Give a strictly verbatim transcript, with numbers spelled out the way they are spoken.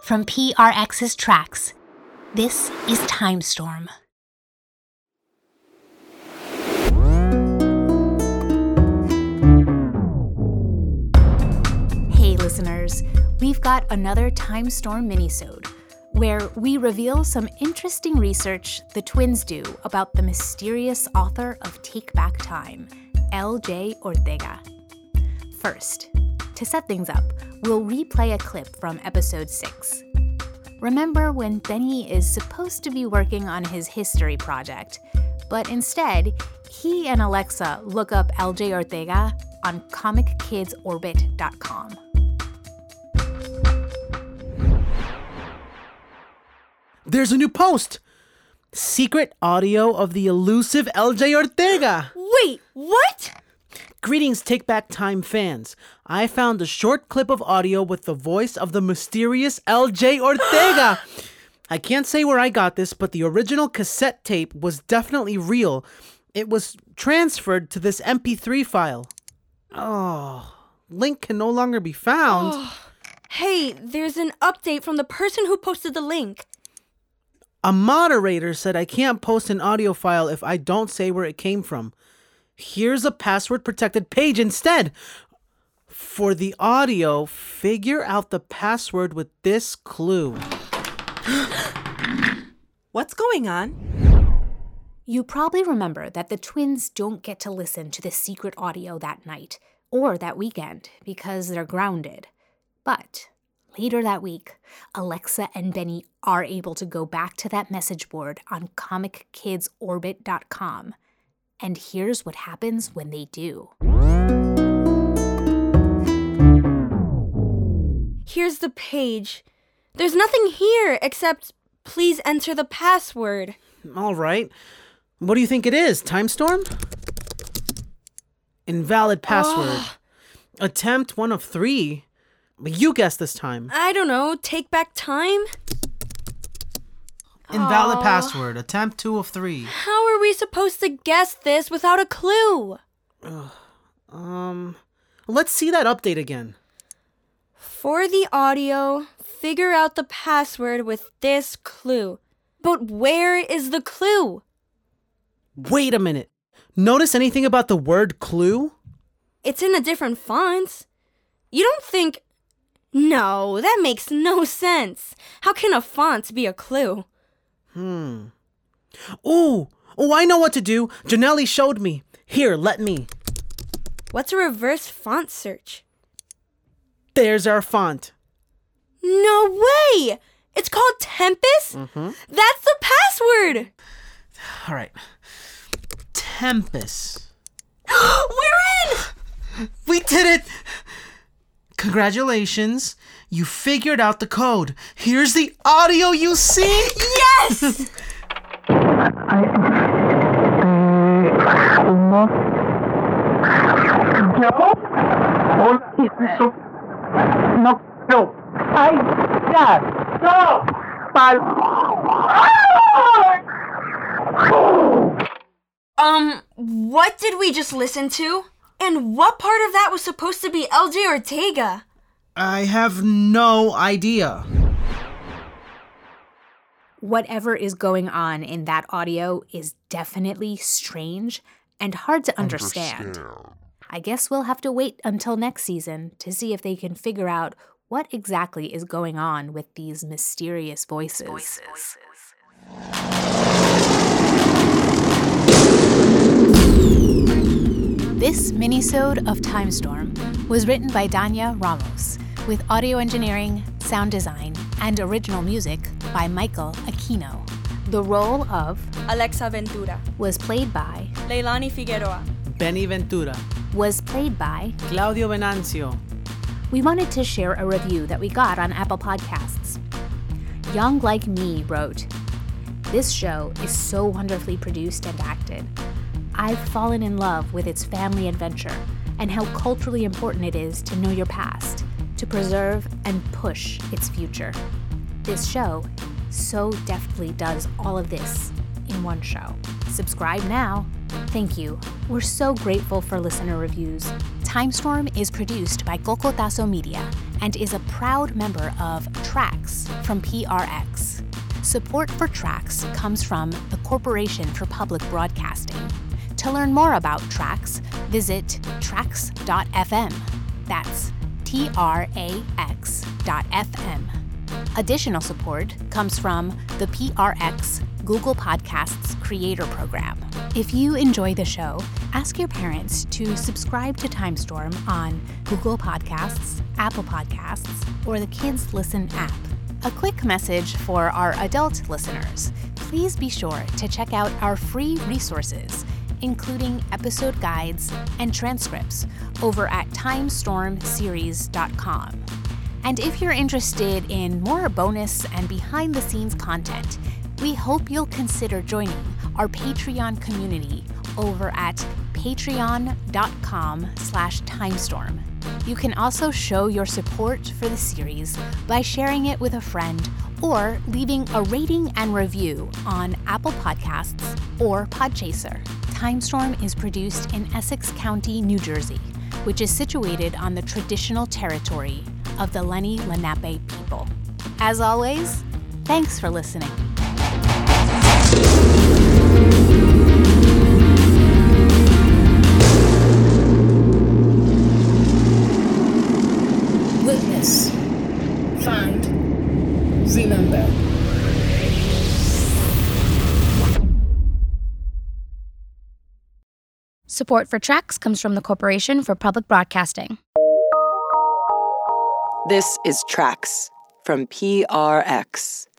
From P R X's Tracks, this is Timestorm. Hey listeners, we've got another Timestorm minisode where we reveal some interesting research the twins do about the mysterious author of Take Back Time, L J Ortega. First, to set things up, we'll replay a clip from episode six. Remember when Benny is supposed to be working on his history project, but instead, he and Alexa look up L J Ortega on comic kids orbit dot com. There's a new post! Secret audio of the elusive L J Ortega! Wait, what? Greetings, Take Back Time fans. I found a short clip of audio with the voice of the mysterious L J Ortega. I can't say where I got this, but the original cassette tape was definitely real. It was transferred to this M P three file. Oh, link can no longer be found. Oh. Hey, there's an update from the person who posted the link. A moderator said I can't post an audio file if I don't say where it came from. Here's a password-protected page instead. For the audio, figure out the password with this clue. What's going on? You probably remember that the twins don't get to listen to the secret audio that night or that weekend because they're grounded. But later that week, Alexa and Benny are able to go back to that message board on comic kids orbit dot com. And here's what happens when they do. Here's the page. There's nothing here except please enter the password. All right. What do you think it is, Timestorm? Invalid password. Oh. Attempt one of three. You guessed this time. I don't know. Take back time? Invalid Aww. Password. Attempt two of three. How are we supposed to guess this without a clue? Uh, um, let's see that update again. For the audio, figure out the password with this clue. But where is the clue? Wait a minute. Notice anything about the word clue? It's in a different font. You don't think... No, that makes no sense. How can a font be a clue? Hmm. Ooh! Oh, I know what to do. Janelli showed me. Here, let me. What's a reverse font search? There's our font. No way! It's called Tempest? Mm-hmm. That's the password! All right. Tempest. We're in! We did it! Congratulations. You figured out the code. Here's the audio you see. Yes! Um, what did we just listen to? And what part of that was supposed to be L J Ortega? I have no idea. Whatever is going on in that audio is definitely strange and hard to understand. understand. I guess we'll have to wait until next season to see if they can figure out what exactly is going on with these mysterious voices. voices. This minisode of Timestorm was written by Danya Ramos, with audio engineering, sound design, and original music by Michael Aquino. The role of Alexa Ventura was played by Leilani Figueroa. Benny Ventura was played by Claudio Venancio. We wanted to share a review that we got on Apple Podcasts. Young Like Me wrote, "This show is so wonderfully produced and acted. I've fallen in love with its family adventure and how culturally important it is to know your past, to preserve and push its future. This show so deftly does all of this in one show. Subscribe now. Thank you. We're so grateful for listener reviews. Timestorm is produced by Cocotazo Media and is a proud member of TRAX from P R X. Support for TRAX comes from the Corporation for Public Broadcasting. To learn more about TRAX, visit trax dot f m. That's T R A X dot F M. Additional support comes from the P R X Google Podcasts Creator Program. If you enjoy the show, ask your parents to subscribe to Timestorm on Google Podcasts, Apple Podcasts, or the Kids Listen app. A quick message for our adult listeners. Please be sure to check out our free resources, including episode guides and transcripts, over at timestorm series dot com. And if you're interested in more bonus and behind-the-scenes content, we hope you'll consider joining our Patreon community over at patreon dot com slash timestorm. You can also show your support for the series by sharing it with a friend or leaving a rating and review on Apple Podcasts or Podchaser. Timestorm is produced in Essex County, New Jersey, which is situated on the traditional territory of the Lenni Lenape people. As always, thanks for listening. Witness. Find. Remember. Support for TRAX comes from the Corporation for Public Broadcasting. This is TRAX from P R X.